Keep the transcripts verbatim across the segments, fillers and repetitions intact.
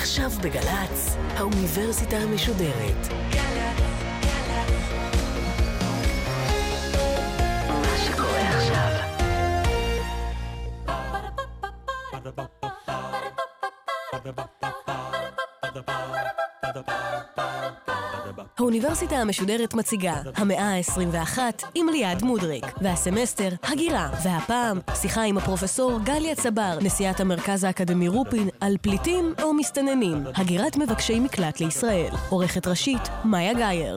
עכשיו בגלץ, האוניברסיטה המשודרת. מה שקורה עכשיו. האוניברסיטה המשודרת מציגה המאה ה-עשרים ואחת עם ליעד מודריק, והסמסטר הגירה, והפעם שיחה עם הפרופסור גליה צבר, נשיאת המרכז האקדמי רופין, על פליטים או מסתננים, הגירת מבקשי מקלט לישראל. עורכת ראשית מאיה גייר.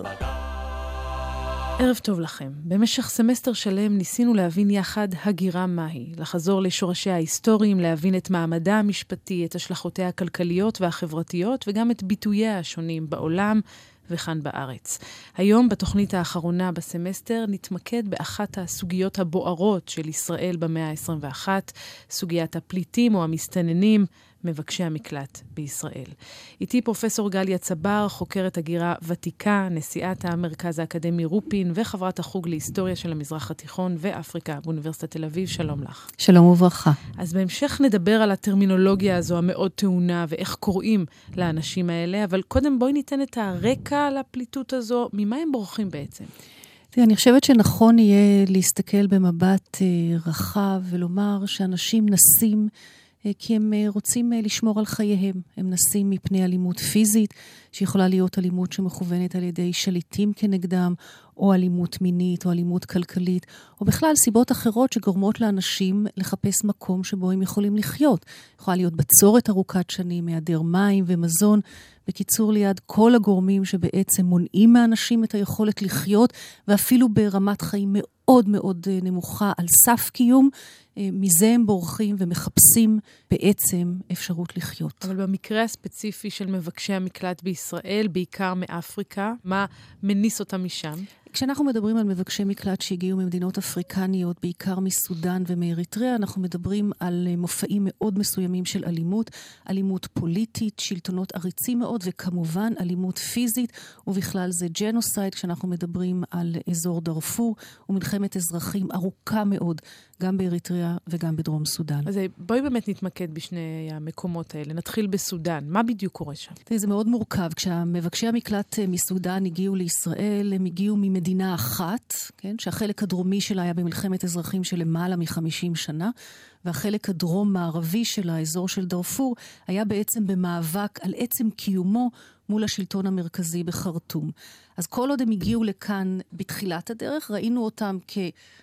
ערב טוב לכם. במשך סמסטר שלם ניסינו להבין יחד הגירה מהי, לחזור לשורשיה ההיסטוריים, להבין את מעמדה המשפטי, את השלכותיה הכלכליות והחברתיות, וגם את ביטוייה השונים בעולם וכאן בארץ. היום בתוכנית האחרונה בסמסטר נתמקד באחת הסוגיות הבוערות של ישראל במאה ה-עשרים ואחת, סוגיית הפליטים או המסתננים, מבקשי המקלט בישראל. איתי פרופסור גליה צבר, חוקרת הגירה ותיקה, נשיאת המרכז האקדמי רופין וחברת החוג להיסטוריה של המזרח התיכון ואפריקה באוניברסיטת תל אביב. שלום לך. שלום וברכה. אז בהמשך נדבר על הטרמינולוגיה הזו המאוד טעונה ואיך קוראים לאנשים האלה, אבל קודם בואי ניתן את הרקע לפליטות הזו, ממה הם בורחים בעצם? אני חושבת שנכון יהיה להסתכל במבט רחב ולומר שאנשים נסים כי הם רוצים לשמור על חייהם. הם נסים מפני אלימות פיזית, שיכולה להיות אלימות שמכוונת על ידי שליטים כנגדם, או אלימות מינית, או אלימות כלכלית, או בכלל סיבות אחרות שגורמות לאנשים לחפש מקום שבו הם יכולים לחיות. יכולה להיות בצורת ארוכת שנים, היעדר מים ומזון. בקיצור, ליד כל הגורמים שבעצם מונעים מאנשים את היכולת לחיות, ואפילו ברמת חיים מאוד מאוד נמוכה על סף קיום, מזה הם בורחים ומחפשים בעצם אפשרות לחיות. אבל במקרה הספציפי של מבקשי המקלט בישראל, בעיקר מאפריקה, מה מניס אותם משם? כשאנחנו מדברים על מבקשי מקלט שהגיעו ממדינות אפריקניות, בעיקר מסודן ומאריתריאה, אנחנו מדברים על מופעים מאוד מסוימים של אלימות, אלימות פוליטית, שלטונות עריצים מאוד, וכמובן אלימות פיזית, ובכלל זה ג'נוסייד, כשאנחנו מדברים על אזור דארפור, ומלחמת אזרחים ארוכה מאוד, גם באריתריאה וגם בדרום סודן. אז בואי באמת נתמקד בשני המקומות האלה. נתחיל בסודן. מה בדיוק קורה שם? זה מאוד מורכב. כשהמבקשי המקלט מסודן הגיעו לישראל, הם הגיעו ממדינה אחת, כן? שהחלק הדרומי שלה היה במלחמת אזרחים של למעלה מ-חמישים שנה, והחלק הדרום-מערבי של האזור של דארפור היה בעצם במאבק על עצם קיומו מול השלטון המרכזי בחרטום. אז כל עוד הם הגיעו לכאן בתחילת הדרך, ראינו אותם כ...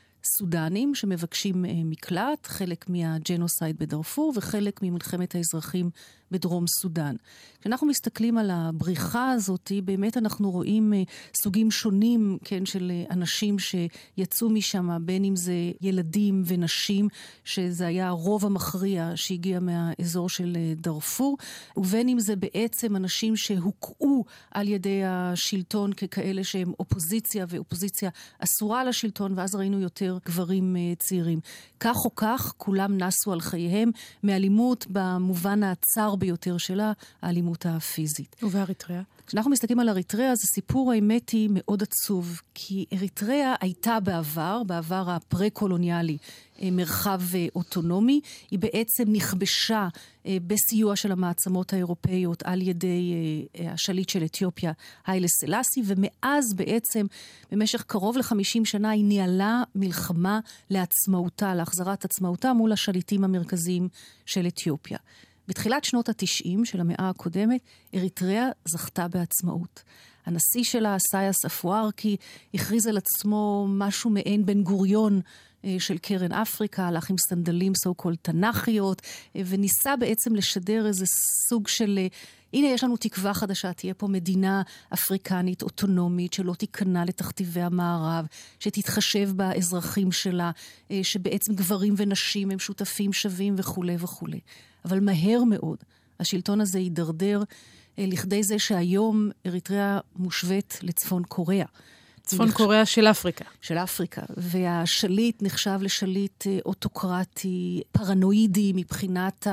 סודנים שמבקשים מקלט, חלק מהג'נוסייד בדארפור וחלק ממלחמת האזרחים בדרום סודן. כשאנחנו מסתכלים על הבריחה הזאת, באמת אנחנו רואים סוגים שונים, כן, של אנשים שיצאו משם, בין אם זה ילדים ונשים, שזה היה הרוב המכריע שהגיע מהאזור של דארפור, ובין אם זה בעצם אנשים שהוקעו על ידי השלטון ככאלה שהם אופוזיציה, ואופוזיציה אסורה לשלטון, ואז ראינו יותר גברים צעירים. כך או כך, כולם נסו על חייהם מאלימות במובן הצר ביותר שלה, האלימות הפיזית. ובאריתריאה? כשאנחנו מסתכלים על אריתריאה, זה סיפור האמת היא מאוד עצוב, כי אריתריאה הייתה בעבר, בעבר הפרה-קולוניאלי, מרחב אוטונומי, היא בעצם נכבשה בסיוע של המעצמות האירופאיות על ידי השליט של אתיופיה, היילה סלאסי, ומאז בעצם במשך קרוב ל-חמישים שנה היא ניהלה מלחמה לעצמאותה, להחזרת עצמאותה מול השליטים המרכזיים של אתיופיה. בתחילת שנות ה-תשעים של המאה הקודמת, אריתריאה זכתה בעצמאות. הנשיא שלה, סייאס אפוארקי, הכריז על עצמו משהו מעין בן גוריון של קרן אפריקה, הלך עם סנדלים סו-קול תנ"כיות, וניסה בעצם לשדר איזה סוג של, הנה יש לנו תקווה חדשה, תהיה פה מדינה אפריקנית אוטונומית, שלא תיכנע לתכתיבי המערב, שתתחשב באזרחים שלה, שבעצם גברים ונשים הם שותפים שווים וכו' וכו'. אבל מהר מאוד, השלטון הזה יידרדר לכדי זה שהיום אריתריאה מושווית לצפון קוריאה. צפון קוריאה של אפריקה. של אפריקה. והשליט נחשב לשליט אוטוקרטי, פרנואידי, מבחינת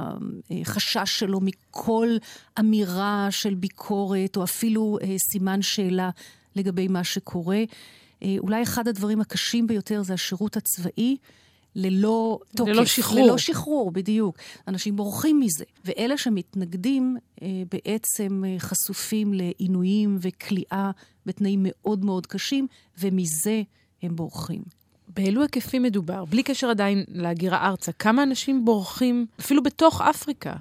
החשש שלו מכל אמירה של ביקורת, או אפילו סימן שאלה לגבי מה שקורה. אולי אחד הדברים הקשים ביותר זה השירות הצבאי, ללא תוקף. ללא שחרור. ללא שחרור, בדיוק. אנשים בורחים מזה. ואלה שמתנגדים אה, בעצם אה, חשופים לעינויים וכליאה בתנאים מאוד מאוד קשים, ומזה הם בורחים. באילו היקפים מדובר? בלי קשר עדיין להגירה ארצה. כמה אנשים בורחים אפילו בתוך אפריקה?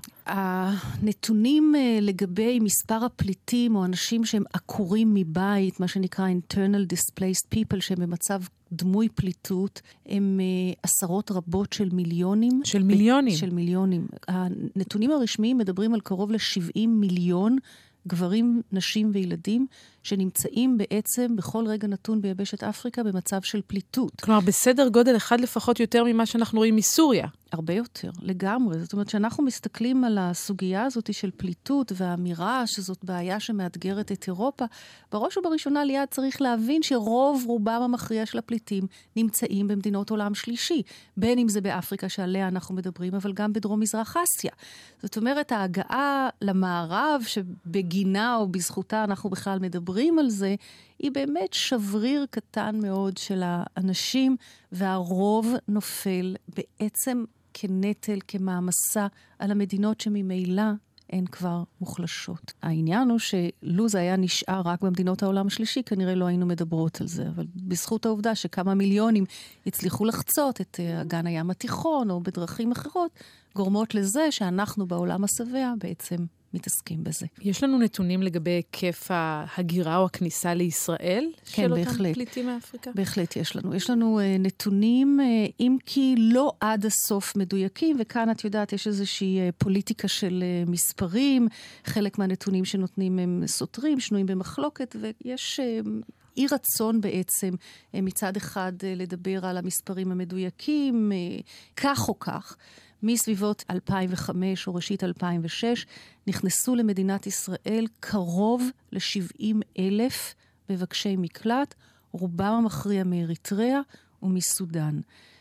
הנתונים לגבי מספר הפליטים או אנשים שהם עקורים מבית, מה שנקרא internal displaced people, שהם במצב דמוי פליטות, הם עשרות רבות של מיליונים. של מיליונים? של מיליונים. הנתונים הרשמיים מדברים על קרוב ל-שבעים מיליון גברים, נשים וילדים שנמצאים בעצם בכל רגע נתון ביבשת אפריקה במצב של פליטות. כלומר, בסדר גודל אחד לפחות יותר ממה שאנחנו רואים מסוריה. הרבה יותר, לגמרי. זאת אומרת, שאנחנו מסתכלים על הסוגיה הזאת של פליטות והאמירה שזאת בעיה שמאתגרת את אירופה, בראש ובראשונה ליד צריך להבין שרוב רובם המכריע של הפליטים נמצאים במדינות עולם שלישי, בין אם זה באפריקה שעליה אנחנו מדברים, אבל גם בדרום מזרח אסיה. זאת אומרת, ההגעה למערב שבגינה או בזכותה אנחנו בכלל מדברים על זה, היא באמת שבריר קטן מאוד של האנשים, והרוב נופל בעצם כנטל, כמעמסה על המדינות שממילא הן כבר מוחלשות. העניין הוא שלו זה היה נשאר רק במדינות העולם השלישי, כנראה לא היינו מדברות על זה, אבל בזכות העובדה שכמה מיליונים הצליחו לחצות את אגן הים התיכון או בדרכים אחרות, גורמות לזה שאנחנו בעולם השבע בעצם מתעסקים בזה. יש לנו נתונים לגבי היקף ההגירה או הכניסה לישראל? כן, של בהחלט. אותם פליטים מאפריקה? בהחלט יש לנו. יש לנו uh, נתונים, uh, אם כי לא עד הסוף מדויקים, וכאן את יודעת, יש איזושהי uh, פוליטיקה של uh, מספרים, חלק מהנתונים שנותנים הם סותרים, שנויים במחלוקת, ויש uh, אי רצון בעצם uh, מצד אחד uh, לדבר על המספרים המדויקים, uh, כך או כך. מסביבות אלפיים וחמש או ראשית אלפיים ושש, נכנסו למדינת ישראל קרוב ל-שבעים אלף מבקשי מקלט, רובם המכריע מאריתריאה ומסודן.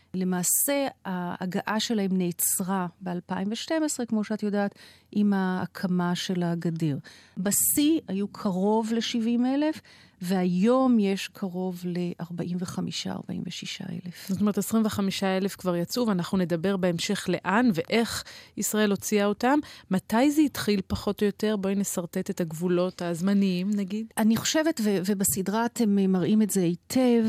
למעשה, ההגעה שלהם נעצרה ב-אלפיים ושתים עשרה, כמו שאת יודעת, עם ההקמה של הגדר. בשיא היו קרוב ל-שבעים אלף, והיום יש קרוב ל-ארבעים וחמישה ארבעים ושישה אלף. זאת אומרת, עשרים וחמישה אלף כבר יצאו, ואנחנו נדבר בהמשך לאן ואיך ישראל הוציאה אותם. מתי זה התחיל פחות או יותר? בואי נסרטט את הגבולות הזמניים, נגיד. אני חושבת, ו- ובסדרה אתם מראים את זה היטב,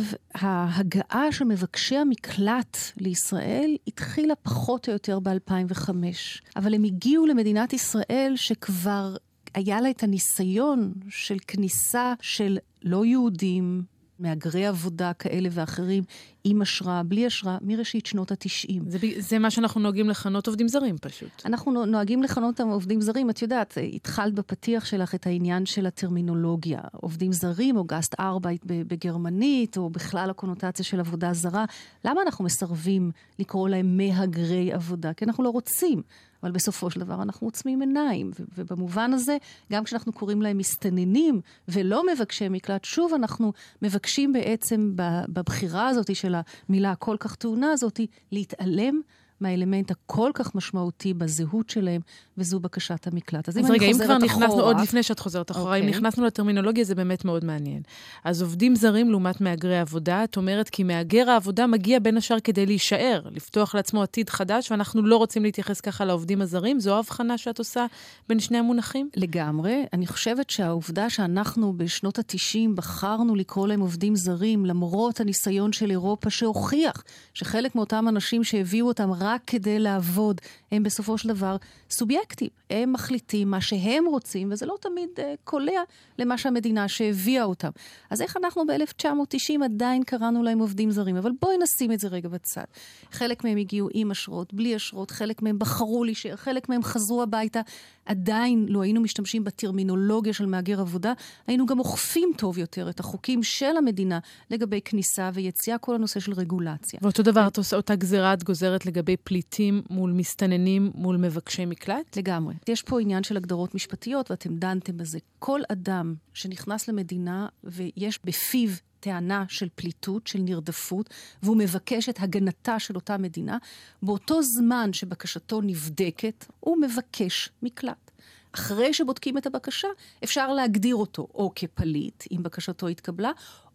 ההגעה של מבקשי המקלט לישראל התחילה פחות או יותר ב-אלפיים וחמש. אבל הם הגיעו למדינת ישראל שכבר היה לה את הניסיון של כניסה של לא יהודים, מאגרי עבודה כאלה ואחרים, עם אשרה, בלי אשרה, מראשית שנות התשעים. זה, זה מה שאנחנו נוהגים לכנות עובדים זרים פשוט. אנחנו נוהגים לכנות אותם עובדים זרים. את יודעת, התחלת בפתיח שלך את העניין של הטרמינולוגיה. עובדים זרים או גאסט ארבייט בגרמנית, או בכלל הקונוטציה של עבודה זרה. למה אנחנו מסרבים לקרוא להם מהגרי עבודה? כי אנחנו לא רוצים. אבל בסופו של דבר אנחנו עוצמים עיניים, ו- ובמובן הזה, גם כשאנחנו קוראים להם מסתננים ולא מבקשי מקלט, שוב אנחנו מבקשים בעצם בבחירה הזאת של המילה הכל כך טעונה הזאת, להתעלם מהאלמנט הכל כך משמעותי בזהות שלהם, וזו בקשת המקלט. אז, אז אם רגע, אני אם כבר חוזרת נכנסנו, אחורה, עוד לפני שאת חוזרת אחורה, אם נכנסנו לטרמינולוגיה, זה באמת מאוד מעניין. אז עובדים זרים לעומת מהגרי עבודה, את אומרת כי מהגר העבודה מגיע בין השאר כדי להישאר, לפתוח לעצמו עתיד חדש, ואנחנו לא רוצים להתייחס ככה לעובדים הזרים. זו ההבחנה שאת עושה בין שני המונחים? לגמרי. אני חושבת שהעובדה שאנחנו בשנות ה-תשעים בחרנו לקרוא להם עובדים זרים, למרות הניסיון של אירופה שהוכיח שחלק מאותם אנשים שהביאו אותם רק כדי לעבוד, הם בסופו של דבר סובייקטים. הם מחליטים מה שהם רוצים, וזה לא תמיד uh, קולע למה שהמדינה שהביאה אותם. אז איך אנחנו ב-אלף תשע מאות תשעים עדיין קראנו להם עובדים זרים? אבל בואי נשים את זה רגע בצד. חלק מהם הגיעו עם אשרות, בלי אשרות, חלק מהם בחרו להישאר, חלק מהם חזרו הביתה. עדיין לא היינו משתמשים בטרמינולוגיה של מהגר עבודה, היינו גם אוכפים טוב יותר את החוקים של המדינה לגבי כניסה ויציאה, כל הנושא של רגולציה. ואותו דבר, את עושה אותה גזירה, את גוזרת לגבי פליטים מול מסתננים, מול מבקשי מקלט? לגמרי. יש פה עניין של הגדרות משפטיות, ואתם דנתם בזה. כל אדם שנכנס למדינה ויש בפיו טענה של פליטות, של נרדפות, והוא מבקש את הגנתה של אותה מדינה, באותו זמן שבקשתו נבדקת, הוא מבקש מקלט. אחרי שבודקים את הבקשה, אפשר להגדיר אותו או כפליט, אם בקשתו התקבלה,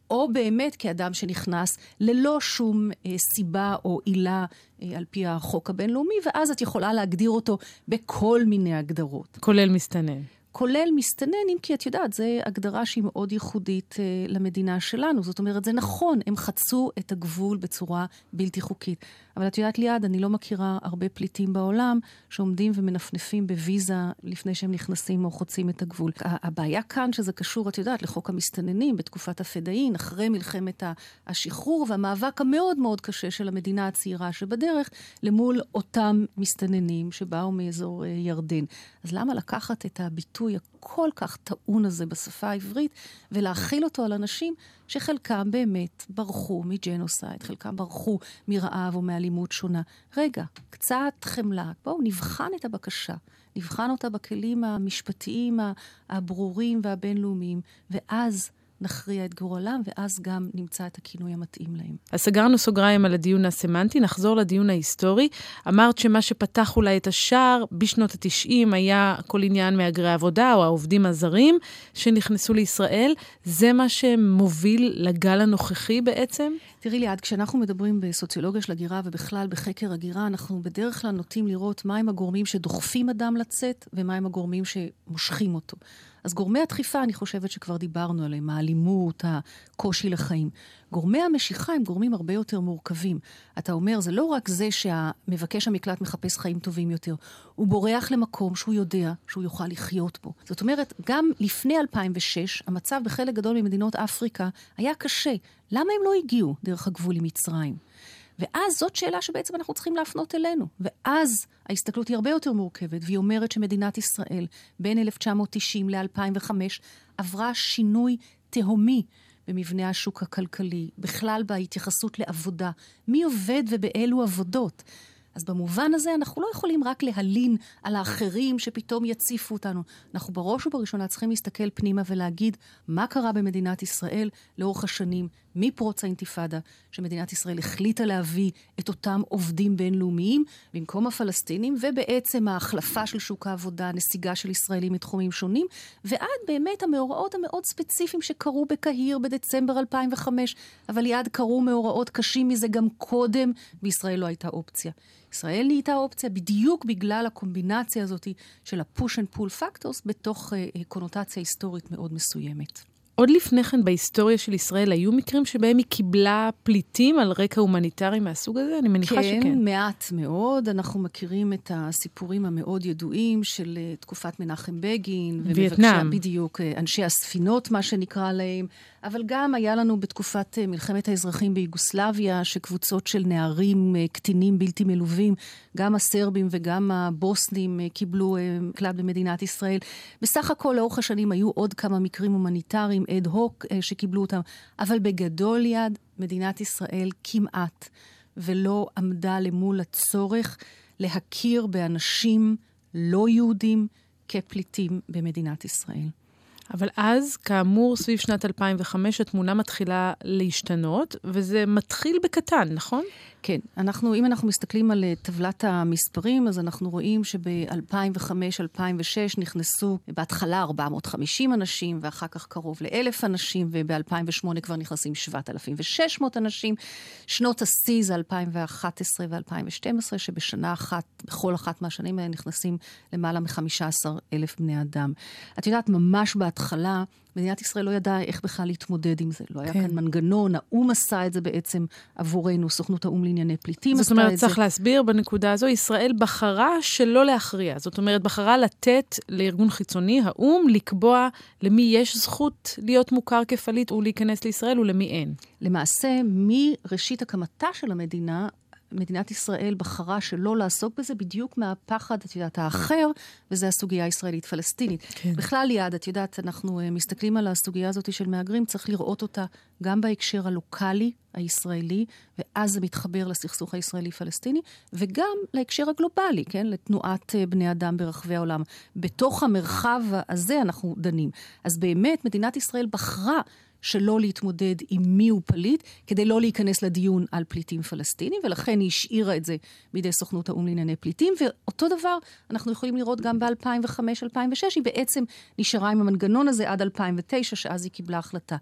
או באמת כאדם שנכנס ללא שום אה, סיבה או עילה אה, על פי החוק הבינלאומי, ואז את יכולה להגדיר אותו בכל מיני הגדרות. כולל מסתנן. כולל מסתננים, כי את יודעת, זו הגדרה שהיא מאוד ייחודית אה, למדינה שלנו. זאת אומרת, זה נכון, הם חצו את הגבול בצורה בלתי חוקית. אבל את יודעת ליד, אני לא מכירה הרבה פליטים בעולם שעומדים ומנפנפים בוויזה לפני שהם נכנסים או חוצים את הגבול. הבעיה כאן שזה קשור, את יודעת, לחוק המסתננים בתקופת הפדאין, אחרי מלחמת השחרור והמאבק המאוד מאוד קשה של המדינה הצעירה שבדרך, למול אותם מסתננים שבאו מאזור ירדן. אז למה לקחת את הביטוי הכל כך טעון הזה בשפה העברית ולהכיל אותו על אנשים שחלקם באמת ברחו מג'נוסייד, חלקם ברחו מרעב או מאלימות שונה. רגע, קצת חמלה, בואו נבחן את הבקשה, נבחן אותה בכלים המשפטיים הברורים והבינלאומיים, ואז נכריע את גורלם, ואז גם נמצא את הכינוי המתאים להם. אז סגרנו סוגריים על הדיון הסמנטי, נחזור לדיון ההיסטורי. אמרת שמה שפתח אולי את השער בשנות ה-תשעים היה כל עניין מהגרי עבודה, או העובדים הזרים שנכנסו לישראל. זה מה שמוביל לגל הנוכחי בעצם? תראי לי, עד כשאנחנו מדברים בסוציולוגיה של הגירה, ובכלל בחקר הגירה, אנחנו בדרך כלל נוטים לראות מהם הגורמים שדוחפים אדם לצאת, ומהם הגורמים שמושכים אותו. אז גורמי הדחיפה, אני חושבת שכבר דיברנו עליהם, האלימות, הקושי לחיים. גורמי המשיכה הם גורמים הרבה יותר מורכבים. אתה אומר, זה לא רק זה שהמבקש המקלט מחפש חיים טובים יותר, הוא בורח למקום שהוא יודע שהוא יוכל לחיות בו. זאת אומרת, גם לפני אלפיים ושש, המצב בחלק גדול ממדינות אפריקה היה קשה. למה הם לא הגיעו דרך הגבול עם מצרים? ואז זאת שאלה שבעצם אנחנו צריכים להפנות אלינו. ואז ההסתכלות היא הרבה יותר מורכבת, והיא אומרת שמדינת ישראל בין אלף תשע מאות תשעים ל-אלפיים וחמש עברה שינוי תהומי במבנה השוק הכלכלי, בכלל בהתייחסות לעבודה. מי עובד ובאילו עבודות? אז במובן הזה אנחנו לא יכולים רק להלין על האחרים שפתאום יציפו אותנו. אנחנו בראש ובראשונה צריכים להסתכל פנימה ולהגיד מה קרה במדינת ישראל לאורך השנים, מפרוץ האינתיפאדה, שמדינת ישראל החליטה להביא את אותם עובדים בינלאומיים במקום הפלסטינים, ובעצם ההחלפה של שוק העבודה, נסיגה של ישראלים מתחומים שונים, ועד באמת המאורעות המאוד ספציפיים שקרו בקהיר בדצמבר אלפיים וחמש, אבל ליד קרו מאורעות קשים מזה גם קודם, בישראל לא הייתה אופציה. ישראל נהייתה אופציה בדיוק בגלל הקומבינציה הזאת של ה-push and pull factors בתוך uh, קונוטציה היסטורית מאוד מסוימת. עוד לפני כן בהיסטוריה של ישראל היו מקרים שבהם היא קיבלה פליטים על רקע הומניטרי מהסוג הזה? אני מניחה כן, שכן. כן, מעט מאוד. אנחנו מכירים את הסיפורים המאוד ידועים של uh, תקופת מנחם בגין. וייטנאם. בדיוק, uh, אנשי הספינות, מה שנקרא להם. אבל גם היה לנו בתקופת uh, מלחמת האזרחים ביוגוסלביה, שקבוצות של נערים uh, קטינים בלתי מלווים, גם הסרבים וגם הבוסנים uh, קיבלו uh, מקלט במדינת ישראל. בסך הכל לאורך השנים היו עוד כמה מקרים הומניטריים, אד הוק uh, שקיבלו אותם. אבל בגדול יד, מדינת ישראל כמעט ולא עמדה למול הצורך להכיר באנשים לא יהודים כפליטים במדינת ישראל. אבל אז, כאמור, סביב שנת אלפיים וחמש, התמונה מתחילה להשתנות, וזה מתחיל בקטן, נכון? כן, אנחנו, אם אנחנו מסתכלים על טבלת המספרים, אז אנחנו רואים שב-אלפיים וחמש אלפיים ושש נכנסו בהתחלה ארבע מאות וחמישים אנשים, ואחר כך קרוב לאלף אנשים, וב-אלפיים ושמונה כבר נכנסים שבעת אלפים ושש מאות אנשים. שנות השיא זה אלפיים ואחת עשרה ו-אלפיים ושתים עשרה, שבשנה אחת, בכל אחת מהשנים האלה נכנסים למעלה מ-חמישה עשר אלף בני אדם. את יודעת, ממש בהתחלה, מדינת ישראל לא ידעה איך בכלל להתמודד עם זה. לא היה כן. כאן מנגנון, האום עשה את זה בעצם עבורנו, סוכנות האום לענייני פליטים. זאת אומרת, צריך להסביר בנקודה הזו, ישראל בחרה שלא להכריע. זאת אומרת, בחרה לתת לארגון חיצוני, האום, לקבוע למי יש זכות להיות מוכר כפליט ולהיכנס לישראל ולמי אין. למעשה, מראשית הקמתה של המדינה, מדינת ישראל בחרה שלא לעסוק בזה בדיוק מהפחד, את יודעת, האחר, וזה הסוגיה הישראלית-פלסטינית. כן. בכלל ליד, את יודעת, אנחנו מסתכלים על הסוגיה הזאת של מהגרים, צריך לראות אותה גם בהקשר הלוקלי, הישראלי, ואז זה מתחבר לסכסוך הישראלי-פלסטיני, וגם להקשר הגלובלי, כן? לתנועת בני אדם ברחבי העולם. בתוך המרחב הזה אנחנו דנים. אז באמת, מדינת ישראל בחרה שלא להתמודד עם מי הוא פליט, כדי לא להיכנס לדיון על פליטים פלסטינים, ולכן היא השאירה את זה בידי סוכנות האום לענייני פליטים, ואותו דבר אנחנו יכולים לראות גם ב-אלפיים וחמש אלפיים ושש, היא בעצם נשארה עם המנגנון הזה עד אלפיים ותשע, שאז היא קיבלה החלטה.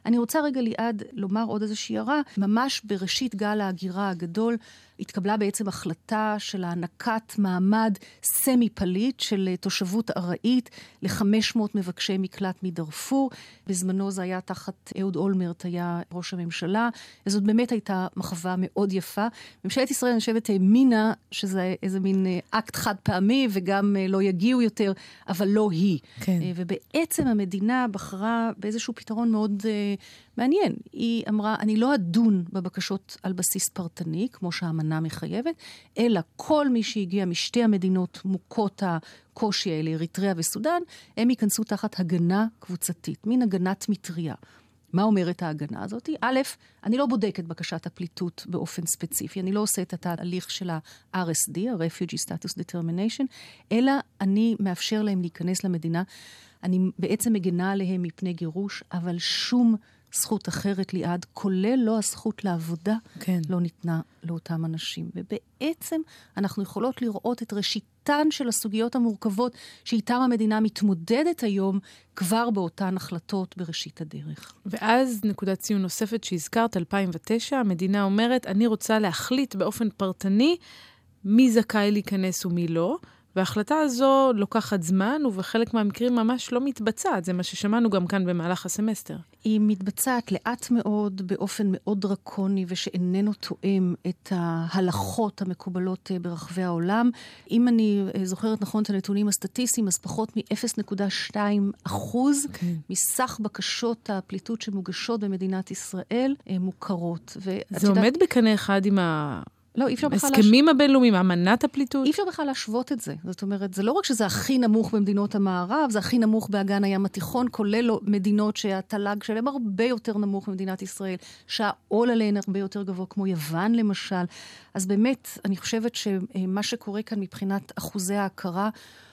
אני רוצה רגע ליעד לומר עוד איזושהי הערה, ממש בראשית גל ההגירה הגדול, התקבלה בעצם החלטה של הענקת מעמד סמי-פליט של תושבות ארעית ל-חמש מאות מבקשי מקלט מדרפור. בזמנו זה היה תחת אהוד אולמרט, היה ראש הממשלה. זאת באמת הייתה מחווה מאוד יפה. ממשלת ישראל, אני חושבת, האמינה שזה איזה מין אקט חד פעמי, וגם לא יגיעו יותר, אבל לא היא. כן. ובעצם המדינה בחרה באיזשהו פתרון מאוד מעניין. היא אמרה, אני לא אדון בבקשות על בסיס פרטני, כמו שהאמנה מחייבת, אלא כל מי שהגיע משתי המדינות מוכות הקושי האלה, אריתריאה וסודן, הם ייכנסו תחת הגנה קבוצתית, מין הגנת מטריה. מה אומרת ההגנה הזאת? א', אני לא בודק את בקשת הפליטות באופן ספציפי, אני לא עושה את התהליך של ה-אר אס די, ה-Refugee Status Determination, אלא אני מאפשר להם להיכנס למדינה, אני בעצם מגנה עליהם מפני גירוש, אבל שום זכות אחרת ליעד, כולל לא הזכות לעבודה, כן. לא ניתנה לאותם אנשים. ובעצם אנחנו יכולות לראות את ראשיתן של הסוגיות המורכבות שאיתם המדינה מתמודדת היום כבר באותן החלטות בראשית הדרך. ואז נקודת ציון נוספת שהזכרת, אלפיים ותשע, המדינה אומרת, אני רוצה להחליט באופן פרטני מי זכאי להיכנס ומי לא, וההחלטה הזו לוקחת זמן, ובחלק מהמקרים ממש לא מתבצעת. זה מה ששמענו גם כאן במהלך הסמסטר. היא מתבצעת לאט מאוד, באופן מאוד דרקוני, ושאיננו תואם את ההלכות המקובלות ברחבי העולם. אם אני זוכרת נכון את הנתונים הסטטיסטיים, אז פחות מ-אפס נקודה שתיים אחוז okay. מסך בקשות הפליטות שמוגשות במדינת ישראל מוכרות. זה עומד יודעת... בקנה אחד עם ה... לא, אי אפשר בכלל... הסכמים הבינלאומיים, אמנת הפליטות? אי אפשר בכלל להשוות את זה. זאת אומרת, זה לא רק שזה הכי נמוך במדינות המערב, זה הכי נמוך באגן הים התיכון, כולל מדינות שהתל"ג שלהם הרבה יותר נמוך במדינת ישראל, שהעול עליהן הרבה יותר גבוה, כמו יוון למשל. אז באמת, אני חושבת שמה שקורה כאן מבחינת אחוזי ההכרה,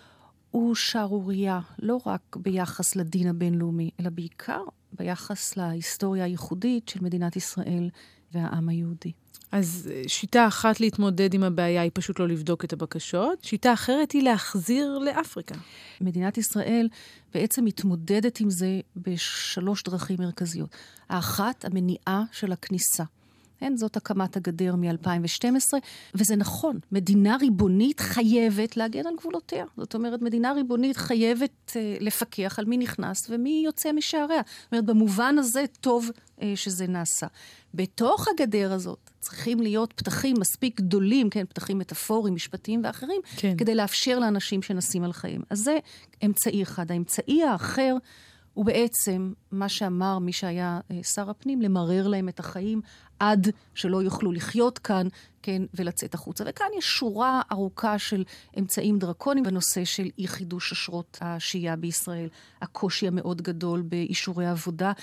הוא שערוריה, לא רק ביחס לדין הבינלאומי, אלא בעיקר ביחס להיסטוריה הייחודית של מדינת ישראל והעם היהודי. אז שיטה אחת להתמודד עם הבעיה היא פשוט לא לבדוק את הבקשות. שיטה אחרת היא להחזיר לאפריקה. מדינת ישראל בעצם מתמודדת עם זה בשלוש דרכים מרכזיות. האחת, המניעה של הכניסה. כן, זאת הקמת הגדר מ-אלפיים ושתים עשרה, וזה נכון, מדינה ריבונית חייבת להגן על גבולותיה. זאת אומרת, מדינה ריבונית חייבת uh, לפקח על מי נכנס ומי יוצא משעריה. זאת אומרת, במובן הזה טוב uh, שזה נעשה. בתוך הגדר הזאת צריכים להיות פתחים מספיק גדולים, כן, פתחים מטאפוריים, משפטיים ואחרים, כן. כדי לאפשר לאנשים שנסים על חיים. אז זה אמצעי אחד. האמצעי האחר הוא בעצם מה שאמר מי שהיה שר הפנים, למרר להם את החיים עד שלא יוכלו לחיות כאן, כן, ולצאת החוצה. וכאן יש שורה ארוכה של אמצעים דרקונים בנושא של אי חידוש אשרות השהייה בישראל, הקושי המאוד גדול באישורי עבודה,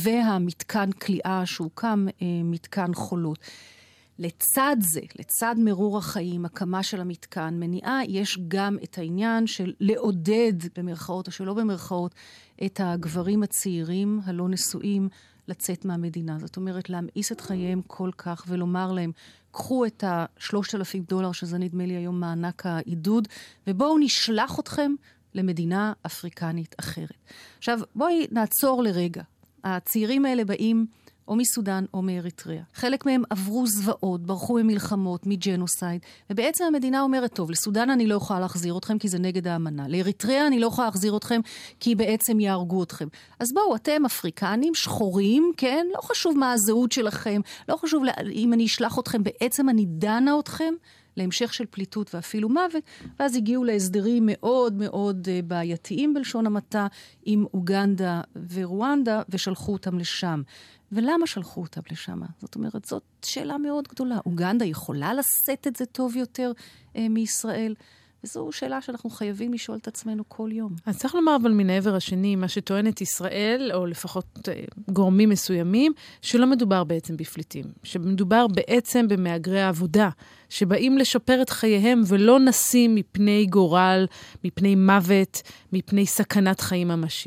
והמתקן כליאה שהוקם, מתקן חולות. לצד זה, לצד מרור החיים, הקמה של המתקן, מניעה, יש גם את העניין של לעודד, במרכאות או שלא במרכאות, את הגברים הצעירים, הלא נשואים, לצאת מהמדינה. זאת אומרת, להמאיס את חייהם כל כך ולומר להם, קחו את ה-שלושת אלפים דולר, שזה נדמה לי היום מענק העידוד, ובואו נשלח אתכם למדינה אפריקנית אחרת. עכשיו, בואי נעצור לרגע. הצעירים האלה באים או מסודן או מאריתריאה. חלק מהם עברו זוועות, ברחו ממלחמות, מג'נוסייד, ובעצם המדינה אומרת, טוב, לסודן אני לא יכולה להחזיר אתכם כי זה נגד האמנה. לאריתריאה אני לא יכולה להחזיר אתכם כי בעצם יהרגו אתכם. אז בואו, אתם אפריקנים, שחורים, כן? לא חשוב מה הזהות שלכם, לא חשוב אם אני אשלח אתכם, בעצם אני דנה אתכם להמשך של פליטות ואפילו מוות, ואז הגיעו להסדרים מאוד מאוד בעייתיים בלשון המעטה עם אוגנדה ורואנדה, ושלחו אותם לשם. ולמה שלחו אותם לשם? זאת אומרת, זאת שאלה מאוד גדולה. אוגנדה יכולה לשאת את זה טוב יותר אה, מישראל? וזו שאלה שאנחנו חייבים לשאול את עצמנו כל יום. אז צריך לומר, אבל מן העבר השני, מה שטוענת ישראל, או לפחות אה, גורמים מסוימים, שלא מדובר בעצם בפליטים. שמדובר בעצם במהגרי העבודה, שבאים לשפר את חייהם ולא נסים מפני גורל, מפני מוות, מפני סכנת חיים ממשית.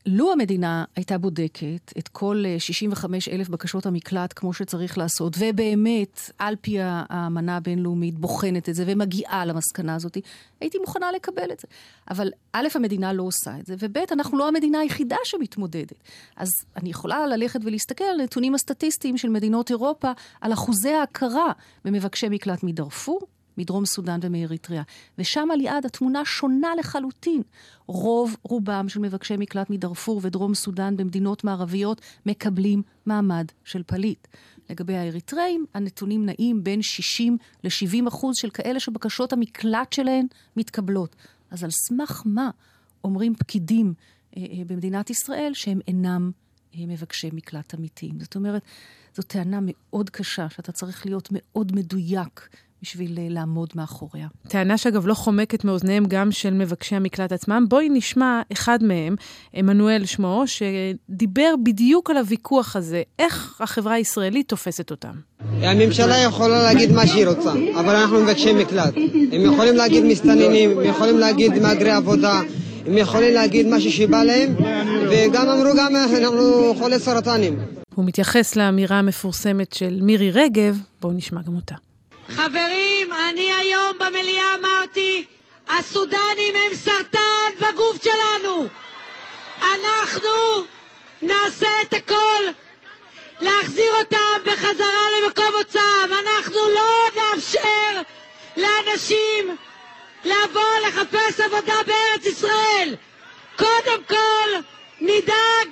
לו המדינה הייתה בודקת את כל שישים וחמישה אלף בקשות המקלט כמו שצריך לעשות, ובאמת, על פי האמנה הבינלאומית, בוחנת את זה ומגיעה למסקנה הזאת, הייתי מוכנה לקבל את זה. אבל א', המדינה לא עושה את זה, וב', אנחנו לא המדינה היחידה שמתמודדת. אז אני יכולה ללכת ולהסתכל על נתונים הסטטיסטיים של מדינות אירופה, על אחוזי ההכרה במבקשי מקלט מדארפור, מדרום סודן ומאריתריאה. ושם על יעד התמונה שונה לחלוטין. רוב רובם של מבקשי מקלט מדארפור ודרום סודן במדינות מערביות מקבלים מעמד של פליט. לגבי האריתראים, הנתונים נעים בין שישים ל-שבעים אחוז של כאלה שבקשות המקלט שלהן מתקבלות. אז על סמך מה אומרים פקידים אה, אה, במדינת ישראל שהם אינם אה, מבקשי מקלט אמיתיים? זאת אומרת, זו טענה מאוד קשה, שאתה צריך להיות מאוד מדויק בשביל לעמוד מאחוריה. טענה שאגב לא חומקת מאוזניהם גם של מבקשי המקלט עצמם. בואי נשמע אחד מהם, עמנואל שמו, שדיבר בדיוק על הוויכוח הזה, איך החברה הישראלית תופסת אותם. הממשלה יכולה להגיד מה שהיא רוצה, אבל אנחנו מבקשי מקלט. הם יכולים להגיד מסתננים, הם יכולים להגיד מהגרי עבודה, הם יכולים להגיד מה ששיבה להם, וגם אמרו גם אנחנו חולי סרטנים. הוא מתייחס לאמירה המפורסמת של מירי רגב, בואו נשמע גם אותה. חברים, אני היום במליאה אמרתי, הסודנים הם סרטן בגוף שלנו. אנחנו נעשה את הכל להחזיר אותם בחזרה למקום מוצאם. אנחנו לא נאפשר לאנשים לבוא לחפש עבודה בארץ ישראל. קודם כל נדאג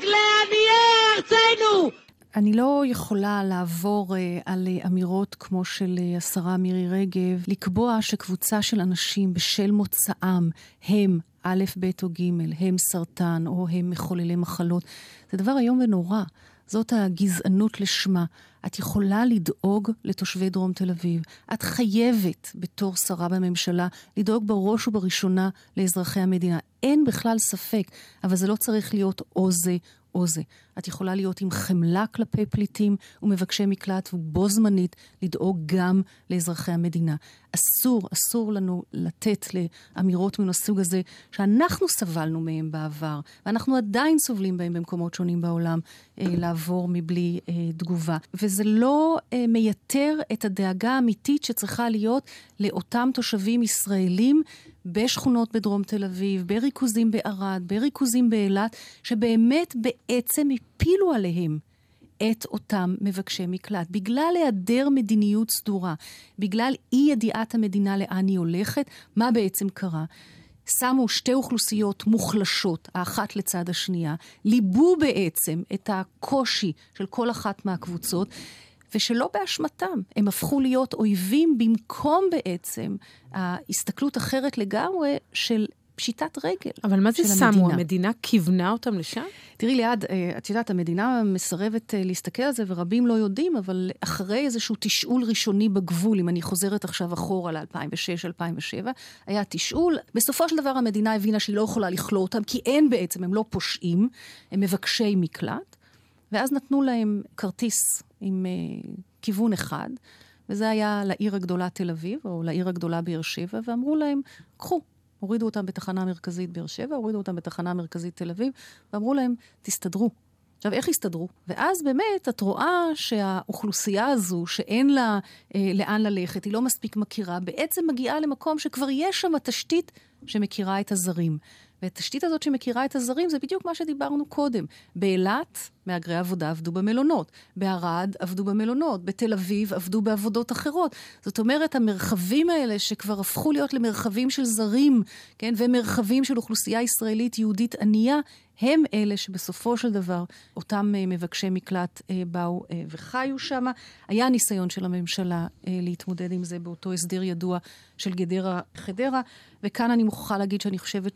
לעניי ארצנו. אני לא יכולה לעבור uh, על uh, אמירות כמו של uh, השרה מירי רגב, לקבוע שקבוצה של אנשים בשל מוצאם הם א', ב' או ג', הם סרטן או הם מחוללי מחלות. זה דבר איום ונורא. זאת הגזענות לשמה. את יכולה לדאוג לתושבי דרום תל אביב. את חייבת בתור שרה בממשלה לדאוג בראש ובראשונה לאזרחי המדינה. אין בכלל ספק, אבל זה לא צריך להיות או זה או זה. את יכולה להיות עם חמלה כלפי פליטים ומבקשי מקלט, ובו זמנית לדאוג גם לאזרחי המדינה. אסור, אסור לנו לתת לאמירות מן הסוג הזה, שאנחנו סבלנו מהם בעבר, ואנחנו עדיין סובלים בהם במקומות שונים בעולם, אה, לעבור מבלי אה, תגובה. וזה לא אה, מייתר את הדאגה האמיתית שצריכה להיות לאותם תושבים ישראלים, בשכונות בדרום תל אביב, בריכוזים בערד, בריכוזים באילת, שבאמת בעצם הפילו עליהם את אותם מבקשי מקלט. בגלל היעדר מדיניות סדורה, בגלל אי ידיעת המדינה לאן היא הולכת, מה בעצם קרה? שמו שתי אוכלוסיות מוחלשות, האחת לצד השנייה, ליבו בעצם את הקושי של כל אחת מהקבוצות, ושלא באשמתם. הם הפכו להיות אויבים במקום בעצם ההסתכלות אחרת לגמרי של פשיטת רגל. אבל מה זה שמו? המדינה כיוונה אותם לשם? תראי ליד, את יודעת, המדינה מסרבת להסתכל על זה, ורבים לא יודעים, אבל אחרי איזשהו תשאול ראשוני בגבול, אם אני חוזרת עכשיו אחורה ל-אלפיים ושש אלפיים ושבע, היה תשאול. בסופו של דבר המדינה הבינה שהיא לא יכולה לכלוא אותם, כי אין בעצם, הם לא פושעים, הם מבקשי מקלט, ואז נתנו להם כרטיס עם uh, כיוון אחד, וזה היה לעיר הגדולה תל אביב, או לעיר הגדולה באר שבע, ואמרו להם, קחו, הורידו אותם בתחנה מרכזית באר שבע, הורידו אותם בתחנה מרכזית תל אביב, ואמרו להם, תסתדרו. עכשיו, איך הסתדרו? ואז באמת את רואה שהאוכלוסייה הזו, שאין לה אה, לאן ללכת, היא לא מספיק מכירה, בעצם מגיעה למקום שכבר יש שם תשתית שמכירה את הזרים. והתשתית הזאת שמכירה את הזרים, זה בדיוק מה שדיברנו קודם. באילת, מהגרי עבודה עבדו במלונות. בערד עבדו במלונות. בתל אביב עבדו בעבודות אחרות. זאת אומרת, המרחבים האלה שכבר הפכו להיות למרחבים של זרים, כן? ומרחבים של אוכלוסייה ישראלית יהודית ענייה, הם אלה שבסופו של דבר, אותם מבקשי מקלט באו וחיו שם. היה ניסיון של הממשלה להתמודד עם זה באותו הסדר ידוע של גדרה חדרה, וכאן אני מוכרחה להגיד שאני חושבת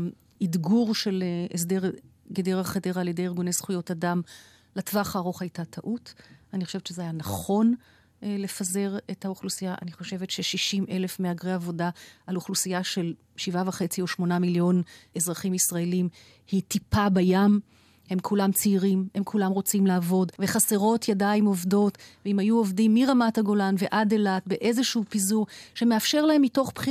שהאתגור של הסדר גדרה חדרה על ידי ארגוני זכויות אדם לטווח הארוך הייתה טעות. אני חושבת שזה היה נכון לפזר את האוכלוסייה. אני חושבת ש-שישים אלף מהגרי עבודה על אוכלוסייה של שבעה וחצי או שמונה מיליון אזרחים ישראלים היא טיפה בים. הם כולם צעירים, הם כולם רוצים לעבוד, וחסרות ידיים עובדות, ואם היו עובדים מרמת הגולן ועד אילת באיזשהו פיזור שמאפשר להם מתוך בחירה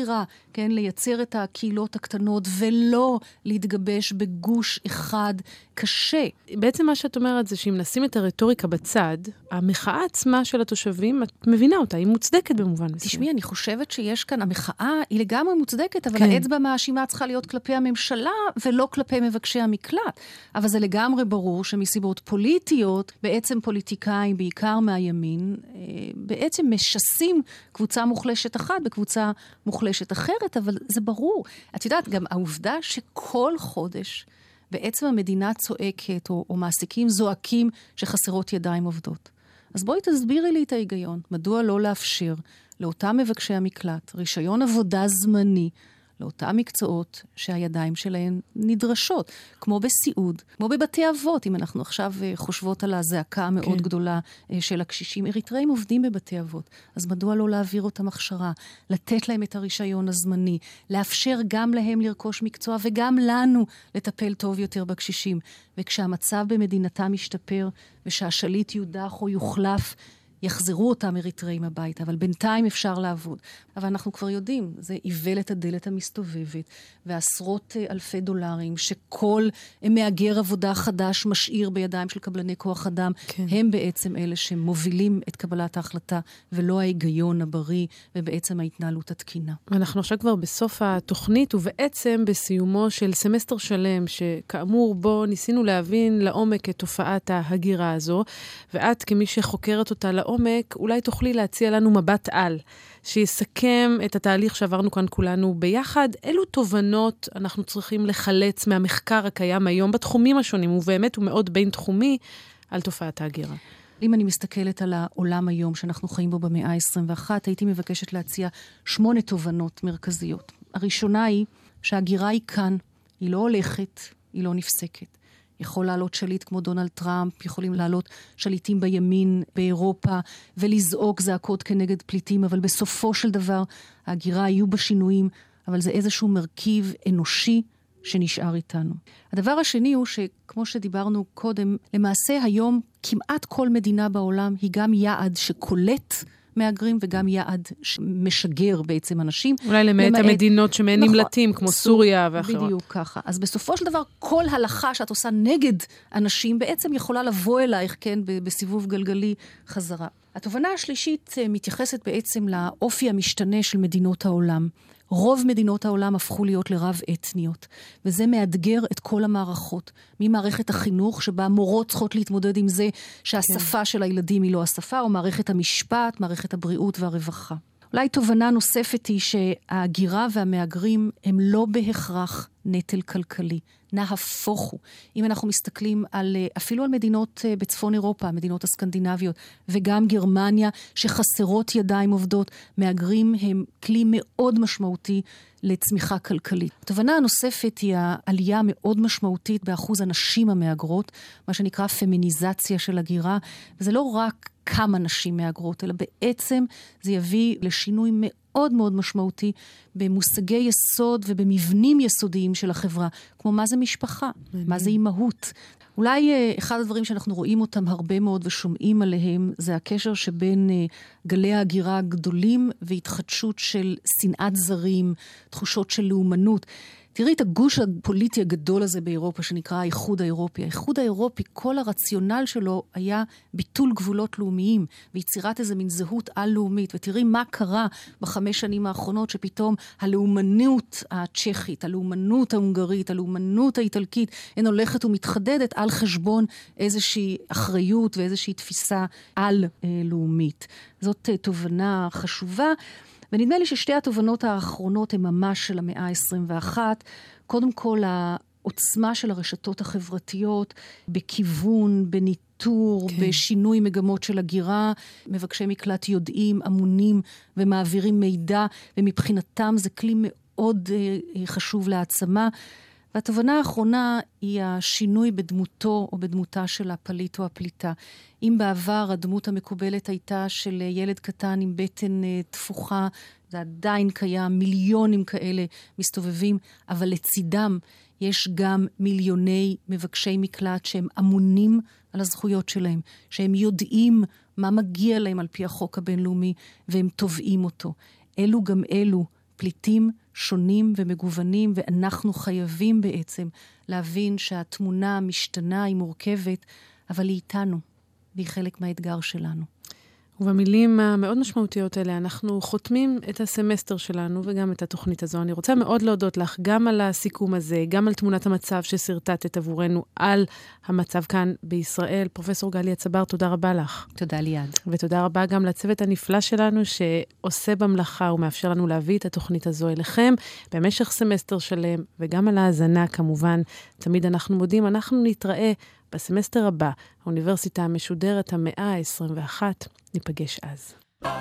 כן, לייצר את הקהילות הקטנות ולא להתגבש בגוש אחד קשה. בעצם מה שאת אומרת זה שאם נשים את הרטוריקה בצד, המחאה עצמה של התושבים, את מבינה אותה, היא מוצדקת במובן מסוים. תשמעי, אני חושבת שיש כאן, המחאה היא לגמרי מוצדקת, אבל כן. האצבע מאשימה צריכה להיות כלפי הממשלה ולא כלפי מבקשי המקלט. אבל זה לגמרי ברור שמסיבות פוליטיות, בעצם פוליטיקאים, בעיקר מהימין, בעצם משסים קבוצה מוחלשת אחת בקבוצה מוחלשת אחרת, אבל זה ברור. את יודעת, גם העובדה שכל חודש בעצם המדינה צועקת, או, או מעסיקים זועקים שחסרות ידיים עובדות. אז בואי תסבירי לי את ההיגיון. מדוע לא לאפשר לאותם מבקשי המקלט רישיון עבודה זמני, לאותם מקצועות שהידיים שלהן נדרשות, כמו בסיעוד, כמו בבתי אבות, אם אנחנו עכשיו חושבות על הזעקה המאוד כן. גדולה של הקשישים. אריתראים עובדים בבתי אבות, אז מדוע לא להעביר אותם הכשרה, לתת להם את הרישיון הזמני, לאפשר גם להם לרכוש מקצוע וגם לנו לטפל טוב יותר בקשישים. וכשהמצב במדינתם משתפר ושהשליט יודח או יוחלף, יחזרו אותם אריתראים הביתה, אבל בינתיים אפשר לעבוד. אבל אנחנו כבר יודעים, זה איוולת הדלת המסתובבת, ועשרות אלפי דולרים שכל מאגר עבודה חדש משאיר בידיים של קבלני כוח אדם, כן. הם בעצם אלה שמובילים את קבלת ההחלטה, ולא ההיגיון הבריא, ובעצם ההתנהלות התקינה. אנחנו עכשיו כבר בסוף התוכנית, ובעצם בסיומו של סמסטר שלם, שכאמור בו ניסינו להבין לעומק את תופעת ההגירה הזו, ואת כמי שחוקרת אותה לעומק, עומק, אולי תוכלי להציע לנו מבט על, שיסכם את התהליך שעברנו כאן כולנו ביחד. אילו תובנות אנחנו צריכים לחלץ מהמחקר הקיים היום בתחומים השונים, ובאמת הוא מאוד בין תחומי, על תופעת ההגירה. אם אני מסתכלת על העולם היום שאנחנו חיים בו במאה ה-עשרים ואחת, הייתי מבקשת להציע שמונה תובנות מרכזיות. הראשונה היא שההגירה היא כאן, היא לא הולכת, היא לא נפסקת. יכול לעלות שליט כמו דונלד טראמפ, יכולים לעלות שליטים בימין, באירופה, ולזעוק זעקות כנגד פליטים, אבל בסופו של דבר, ההגירה יהיו בשינויים, אבל זה איזשהו מרכיב אנושי שנשאר איתנו. הדבר השני הוא שכמו שדיברנו קודם, למעשה היום כמעט כל מדינה בעולם היא גם יעד שקולט מהגרים וגם יעד שמשגר בעצם אנשים. אולי למעט, למעט המדינות שמהן נכון, נמלטים, כמו סוריה ואחרות. בדיוק ככה. אז בסופו של דבר, כל הלכה שאת עושה נגד אנשים, בעצם יכולה לבוא אלייך, כן, בסיבוב גלגלי חזרה. התובנה השלישית מתייחסת בעצם לאופי המשתנה של מדינות העולם. רוב מדינות העולם הפכו להיות לרב אתניות, וזה מאתגר את כל המערכות. ממערכת החינוך, שבה מורות צריכות להתמודד עם זה שהשפה כן. של הילדים היא לא השפה, או מערכת המשפט, מערכת הבריאות והרווחה. אולי תובנה נוספת היא שההגירה והמהגרים הם לא בהכרח נטל כלכלי. נהפוך הוא. אם אנחנו מסתכלים על, אפילו על מדינות בצפון אירופה, המדינות הסקנדינביות, וגם גרמניה, שחסרות ידיים עובדות, מהגרים הם כלי מאוד משמעותי לצמיחה כלכלית. התובנה הנוספת היא העלייה מאוד משמעותית באחוז הנשים המהגרות, מה שנקרא פמיניזציה של הגירה, וזה לא רק כמה נשים מהגרות, אלא בעצם זה יביא לשינוי מאוד מאוד משמעותי במושגי יסוד ובמבנים יסודיים של החברה, כמו מה זה משפחה, מה זה אימהות. אולי אחד הדברים שאנחנו רואים אותם הרבה מאוד ושומעים עליהם, זה הקשר שבין גלי ההגירה הגדולים והתחדשות של שנאת זרים, תחושות של לאומנות. תראי את הגוש הפוליטי הגדול הזה באירופה, שנקרא האיחוד האירופי. האיחוד האירופי, כל הרציונל שלו היה ביטול גבולות לאומיים, ויצירת איזה מין זהות על-לאומית. ותראי מה קרה בחמש שנים האחרונות, שפתאום הלאומנות הצ'כית, הלאומנות ההונגרית, הלאומנות האיטלקית, הן הולכת ומתחדדת על חשבון איזושהי אחריות ואיזושהי תפיסה על-לאומית. זאת תובנה חשובה. ונדמה לי ששתי התובנות האחרונות הן ממש של המאה ה-עשרים ואחת. קודם כל, העוצמה של הרשתות החברתיות בכיוון, בניטור, כן. בשינוי מגמות של הגירה. מבקשי מקלט יודעים, אמונים ומעבירים מידע, ומבחינתם זה כלי מאוד uh, חשוב להעצמה. והתובנה האחרונה היא השינוי בדמותו או בדמותה של הפליט או הפליטה. אם בעבר הדמות המקובלת הייתה של ילד קטן עם בטן תפוחה, זה עדיין קיים, מיליונים כאלה מסתובבים, אבל לצידם יש גם מיליוני מבקשי מקלט שהם אמונים על הזכויות שלהם, שהם יודעים מה מגיע להם על פי החוק הבינלאומי, והם תובעים אותו. אלו גם אלו פליטים שונים ומגוונים, ואנחנו חייבים בעצם להבין שהתמונה משתנה, היא מורכבת, אבל היא איתנו, והיא חלק מהאתגר שלנו. ובמילים המאוד משמעותיות האלה, אנחנו חותמים את הסמסטר שלנו וגם את התוכנית הזו. אני רוצה מאוד להודות לך גם על הסיכום הזה, גם על תמונת המצב שסרטטת עבורנו על המצב כאן בישראל. פרופסור גליה צבר, תודה רבה לך. תודה ליעד. ותודה רבה גם לצוות הנפלא שלנו שעושה במלאכה ומאפשר לנו להביא את התוכנית הזו אליכם במשך סמסטר שלם, וגם על ההאזנה כמובן. תמיד אנחנו מודים, אנחנו נתראה בסמסטר הבא, האוניברסיטה המשודרת המאה ה-עשרים ואחת. ניפגש אז.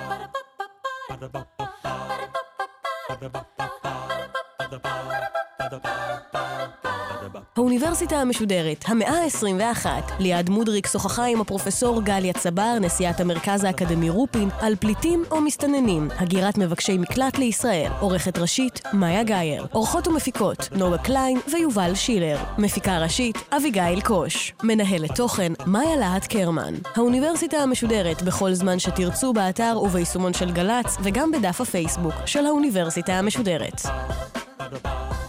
האוניברסיטה המשודרת, המאה ה-עשרים ואחת. ליעד מודריק שוחחה עם הפרופסור גליה צבר, נשיאת המרכז האקדמי רופין, על פליטים או מסתננים, הגירת מבקשי מקלט לישראל. עורכת ראשית, מאיה גייר. עורכות ומפיקות, נוגה קליין ויובל שילר. מפיקה ראשית, אביגיל קוש. מנהלת תוכן, מאיה להט קרמן. האוניברסיטה המשודרת בכל זמן שתרצו באתר וביישומון של גלץ, וגם בדף הפייסבוק של האוניברסיטה המשודרת.